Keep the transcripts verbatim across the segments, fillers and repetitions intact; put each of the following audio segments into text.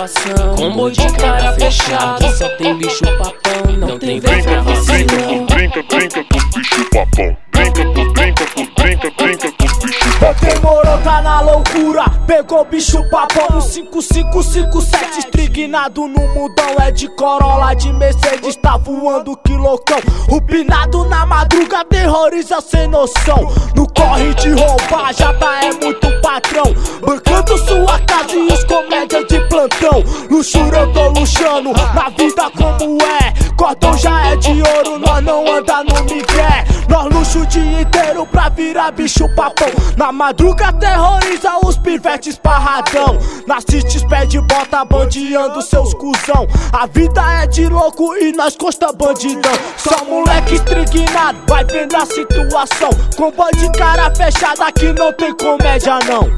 situação. Combo de cara fechado, só tem bicho papão, não tem vez pra vacilão. Brinca, brinca com os bicho papão. Brinca, brinca, brinca, brinca com os bicho papão. Demorou, tá na loucura, pegou bicho papão no cinco cinco cinco sete, estrignado no mudão. É de Corolla, de Mercedes, tá voando que loucão. Rupinado na madruga, terroriza sem noção. No corre de roubar, já tá é muito patrão. Bancando sua casa e os comédias de plantão. Luxura eu tô luxando, na vida como é. Cordão já é de ouro, nós não anda no migué. Nós luxo o dia inteiro pra virar bicho papão. Na madruga terroriza os pivetes parradão. Nas cities pede bota bandeando seus cuzão. A vida é de louco e nós costa bandidão. Só moleque estrignado, vai vendo a situação. Combo de cara fechada, aqui não tem comédia não.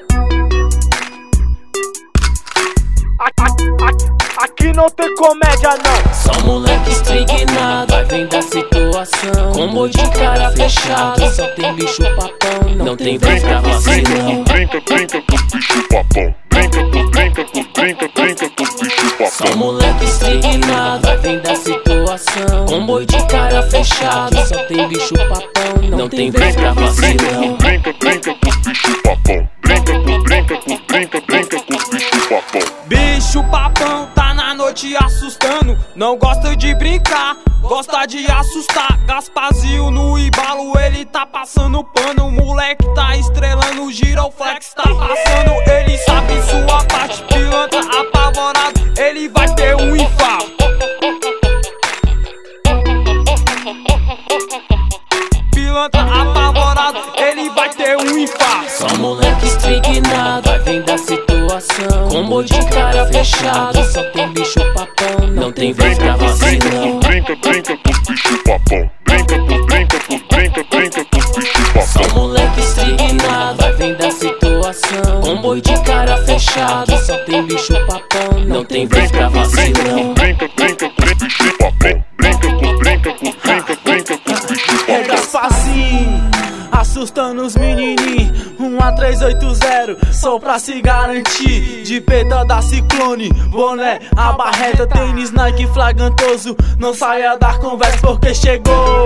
Aqui não tem comédia não. Só moleque estrignado, vai vendo a situação. Combo de cara fechado, só tem bicho papão, não tem vez pra vacilão. Brinca, brinca com os bicho papão. Brinca, brinca, brinca, brinca com os bicho papão. Só moleque estrignado, vai vendo a situação. Combo de cara fechado, só tem bicho papão, não tem vez pra vacilão. Brinca, brinca com os bicho papão. Brinca, brinca, brinca, brinca com os bicho papão. Bicho papão tá na noite assustando. Não gosta de brincar, gosta de assustar. Gaspazinho no embalo, ele tá passando pano. O moleque tá estrelando, o giroflex tá passando. Ele sabe sua parte, pilantra apavorado, ele vai ter um infarto. Pilantra apavorado, ele vai ter um infarto. Só moleque estrignado, vai vendo a situação. Combo de cara fechado, só tem bicho papão, não tem vez pra vacilão. Brinca, brinca com os bicho papão. Brinca, brinca, brinca, brinca com os bicho papão. Só moleque estrignado, vai vendo a situação. Combo de cara fechado, só tem bicho papão, não tem vez pra vacilão. Brinca, brinca com os bicho papão. Brinca, brinca, brinca, brinca com os bicho papão. É Gaspazinho, assustando os menininhos. Um A três oito zero, só pra se garantir. De peta da Ciclone, boné, a barreta, tênis Nike flagrantoso. Não saia da conversa porque chegou.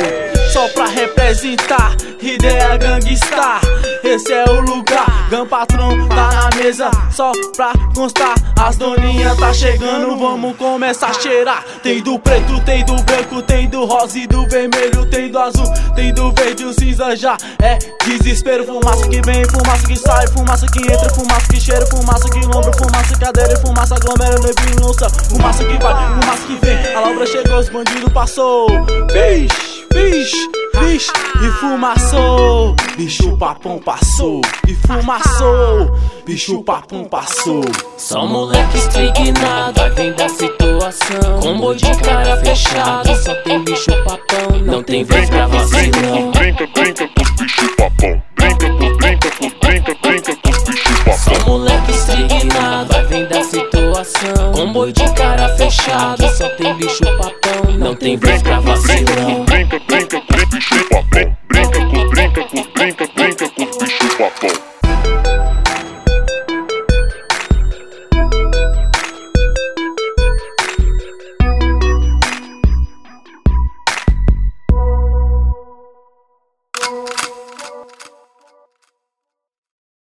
Só pra representar, ideia gangstar. Esse é o lugar, Gan Patrão tá na mesa. Só pra constar, as doninhas tá chegando. Vamos começar a cheirar. Tem do preto, tem do branco, tem do rosa e do vermelho. Tem do azul, tem do verde, o cinza já é desespero. Fumaça que vem, fumaça que sai, fumaça que entra, fumaça que cheira, fumaça que lombra, fumaça que adeira, fumaça aglomera, neblina, lança. Fumaça que vai, fumaça que vem, a lombra chegou, os bandidos passou. Vixe, vixe, vixe, e fumaçou. Bicho papão passou, e fumaçou. Bicho papão passou. Só moleque estrignado, vai vendo a situação. Combo de cara fechado, só tem bicho papão, não tem vez pra vacilão. Brinca, brinca com os bicho papão. Brinca, brinca, brinca, brinca com os bicho papão. Só moleque estrignado, vai vendo a situação. Combo de cara fechado, só tem bicho papão, não tem vez pra vacilão. Brinca, brinca, brinca, bicho papão. Brinca, brinca, brinca, brinca com os bicho papão. Oh,